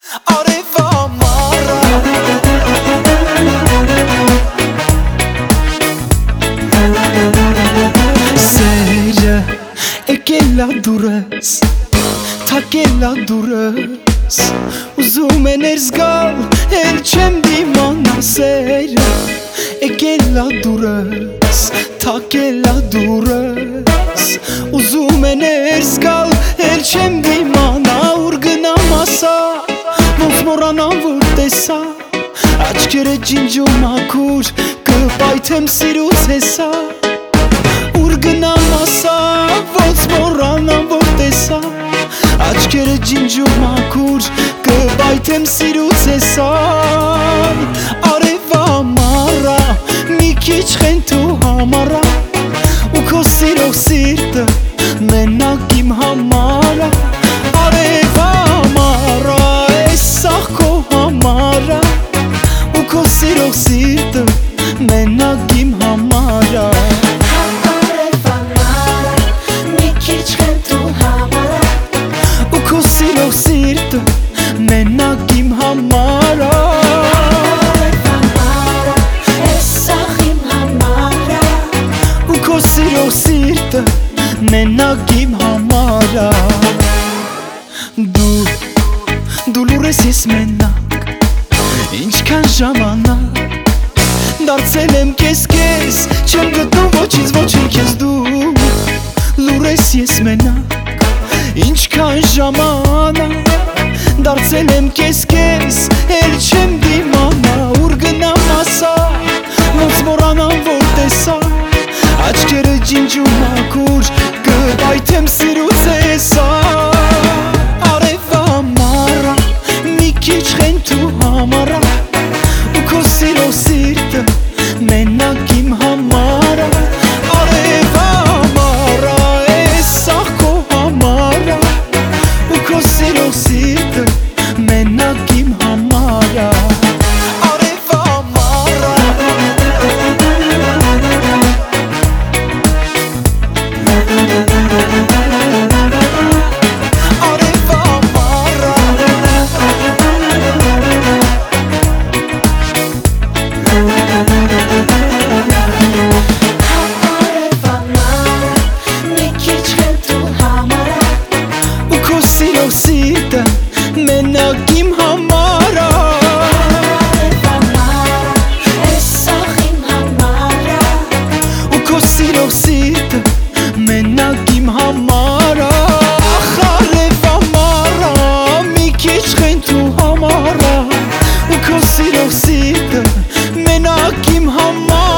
Արևա մարա Սերը եկել ա դուրս Թակել ա դուրս Ուզում է ներս գալ Էլ չեմ դիմանա Սերը եկել ա դուրս Թակել ա դուրս Ուզում է ներս գալ Էլ չեմ դիմանա Ուր գնամ ասա Ոնց մոռանամ որ տեսա Աչքերը ջինջում մաքուր Կպայթեմ սիրուց հեսա Ուր գնամ ասա Ոնց մոռանամ որ տեսա Աչքերը ջինջում մաքուր Կպայթեմ սիրուց հեսա Արևա մարա Մի քիչ խենթու համարա Ու քո սիրող սիրտը Մենակ իմ համարա Արևա մարա Այս սաղ քո համարա Ու քո սիրող սիրտը Մենակ իմ համարա Արևա մարա Մի քիչ խենթու համարա Ու քո սիրող սիրտը Մենակ իմ համարա Արևա մարա Այս սաղ իմ համարա Ու քո սիրող սիրտը Մենակ իմ համարա Դու լուր ես ես մենակ Ինչքան ժամանակ Դարձել եմ կես Չեմ գտնում ոչինչ ոչինչ ես դու Լուր ես ես մենակ Ինչքան ժամանակ Դարձել եմ կես Էլ չեմ դիմանա Ուր գնամ ասա Ոնց մոռանամ որ տեսա Աչքերը ջինջում մաքուր Կպայթեմ սիրուց հեսա Արևա մարա Մի քիչ խենթու համարա Ու քո սիրող սիրտը Մենակ իմ համարա Արևա մարա Այս սաղ քո համարա Ու քո սիրող սիրտը Մենակ իմ համարա Արևա մարա Արևա մարա Արևա մարա Մի քիչ խենթու համարա Ու քո սիրող սիրտը Մենակ իմ համարա Արևա մարա Այս սաղ իմ համարա Ու քո սիրող սիրտը Մենակ իմ համարա Ախ արևա մարա Մի քիչ խենթու համարա Ու քո սիրող սիրտը Մենակ իմ համարա